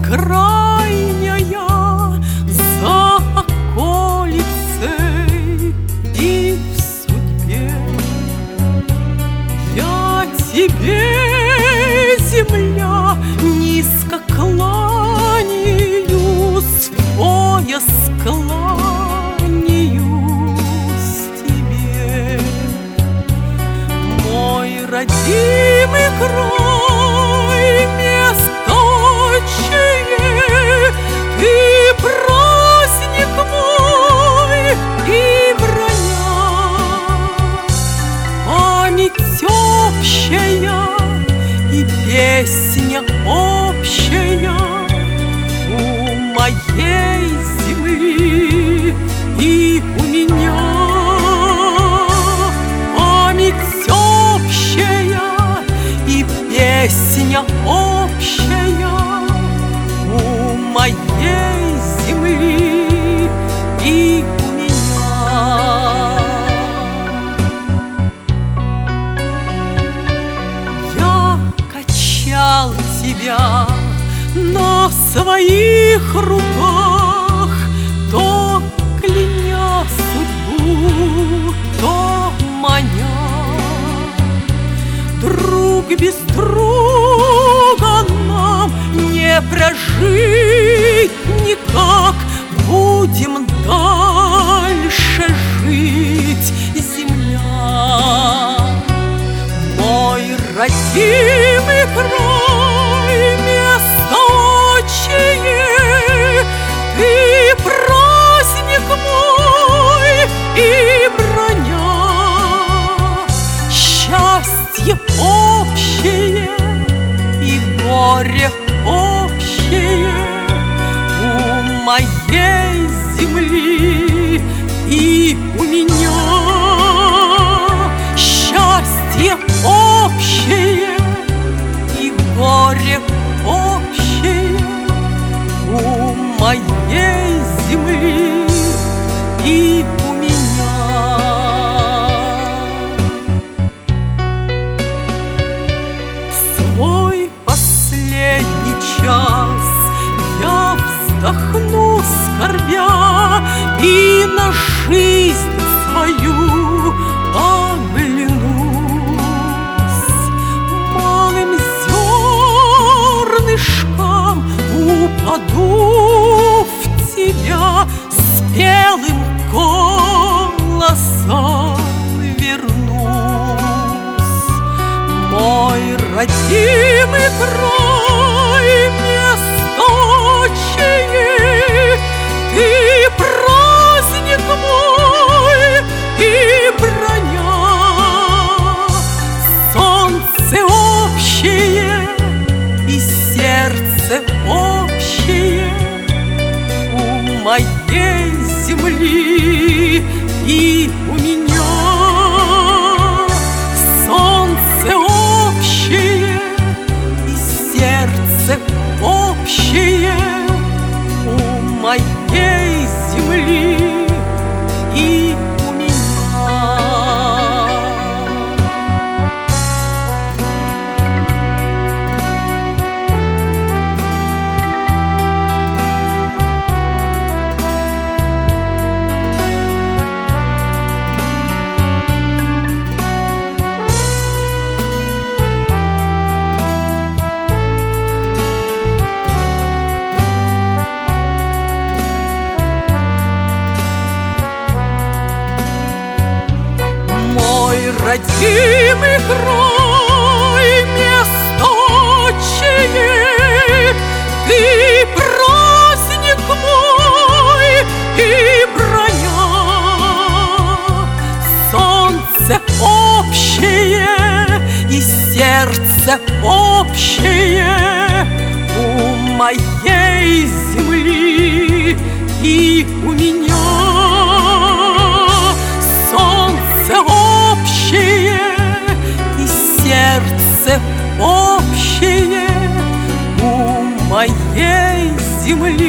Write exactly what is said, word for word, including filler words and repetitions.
бескрайняя за околицей, и в судьбе я тебе, земля, низко кланяюсь, в пояс кланяюсь тебе, мой родимый край, место отчее, ты праздник мой и броня, память общая и песня общая у моей земли и у меня, память общая и песня общая у моей земли и у меня. Я качал тебя на своих руках, то кляня судьбу, то маня. Друг без друга нам не прожить никак, будем дальше жить, земля. Мой родимый край, место отчее, ты праздник мой и броня, счастье общее и горе общее у моей земли и у меня, счастье общее и горе общее у моей земли и у меня. Свой последний час я вздохну, скорбя, и на жизнь свою оглянусь, малым зернышком упаду в тебя, спелым голосом вернусь. Мой родимый край, место отчее, ты праздник мой и броня, солнце общее и сердце общее у моей земли и у меня, солнце общее и сердце общее у моей земли и у меня. Родимый край, место отчее, ты праздник мой и броня, солнце общее и сердце общее у моей земли и у меня, солнце общее и сердце общее у моей земли